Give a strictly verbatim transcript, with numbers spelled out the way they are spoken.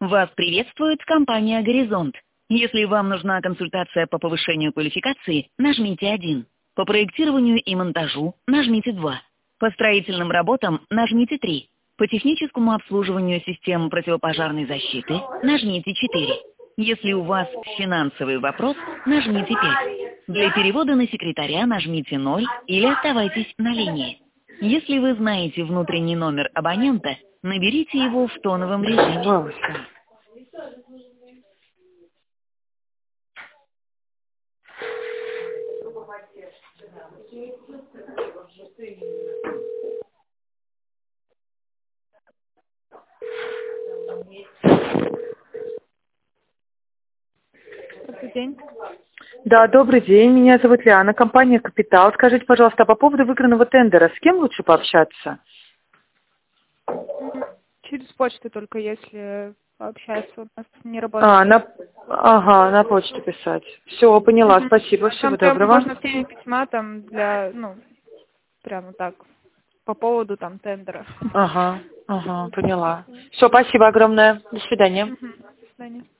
Вас приветствует компания «Горизонт». Если вам нужна консультация по повышению квалификации, нажмите один. По проектированию и монтажу нажмите два. По строительным работам нажмите три. По техническому обслуживанию систем противопожарной защиты нажмите четыре. Если у вас финансовый вопрос, нажмите пять. Для перевода на секретаря нажмите ноль или оставайтесь на линии. Если вы знаете внутренний номер абонента, наберите его в тоновом режиме. Добрый день. Да, добрый день. Меня зовут Лиана, компания «Капитал». Скажите, пожалуйста, по поводу выигранного тендера, с кем лучше пообщаться? Через почту только, если пообщаться, у нас не работает. А, на... Ага, на почту писать. Все, поняла, угу. Спасибо, всего там прям доброго. можно в теме письма там для, ну, прямо так, по поводу там тендера. Ага, ага, поняла. Все, спасибо огромное. До свидания. Угу. До свидания.